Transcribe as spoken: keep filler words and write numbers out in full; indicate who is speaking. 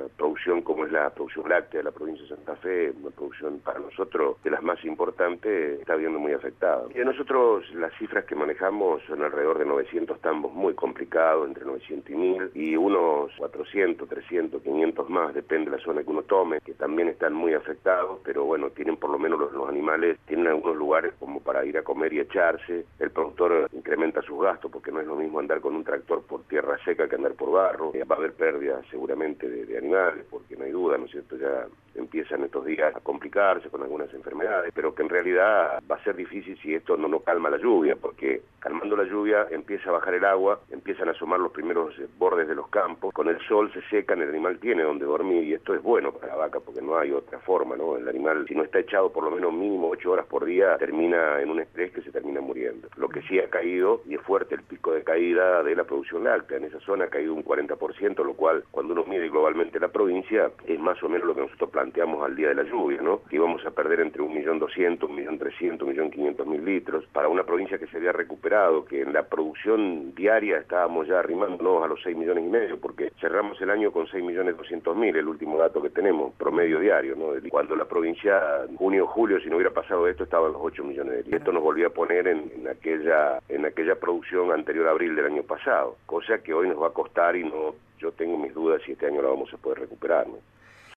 Speaker 1: producción como es la producción láctea de la provincia de Santa Fe, una producción para nosotros de las más importantes, está viendo muy afectada. Y nosotros las cifras que manejamos son alrededor de novecientos tambos muy complicados, entre novecientos y mil, y unos cuatrocientos, trescientos, quinientos más, depende de la zona que uno tome, que también están muy afectados, pero bueno, tienen por lo menos los, los animales, tienen algunos lugares como para ir a comer y echarse. El productor incrementa sus gastos porque no es lo mismo andar con un tractor por tierra seca que andar por barro. Eh, va a haber pérdidas seguramente de, de animales, porque no hay duda, ¿no es cierto? Ya empiezan estos días a complicarse con algunas enfermedades, pero que en realidad va a ser difícil si esto no, no calma la lluvia, porque calmando la lluvia empieza a bajar el agua, empiezan a asomar los primeros eh, bordes de los campos, con el sol se secan, el animal tiene donde dormir, y esto es bueno para la vaca porque no hay otra forma, ¿no? El animal, si no está echado por lo menos mínimo ocho horas por día, termina en un estrés que se termina muriendo. Lo que sí ha caído, y es fuerte el pico de caída de la producción láctea, en esa zona ha caído un cuarenta por ciento, lo cual cuando uno mide globalmente la provincia es más o menos lo que nosotros planteamos al día de la lluvia, ¿no? Que íbamos a perder entre un millón doscientos, un millón trescientos, un millón quinientos mil litros, para una provincia que se había recuperado, que en la producción diaria estábamos ya arrimándonos a los seis millones y medio, porque cerramos el año con seis millones doscientos mil, el último dato que tenemos, promedio diario, ¿no? Cuando la provincia, en junio o julio, si no hubiera pasado esto, estaba en los ocho millones de litros. Y esto nos volvía a poner en, en aquella en aquella producción anterior a abril del año pasado, cosa que hoy nos va a costar y no, yo tengo mis dudas si este año la vamos a poder recuperar, ¿no?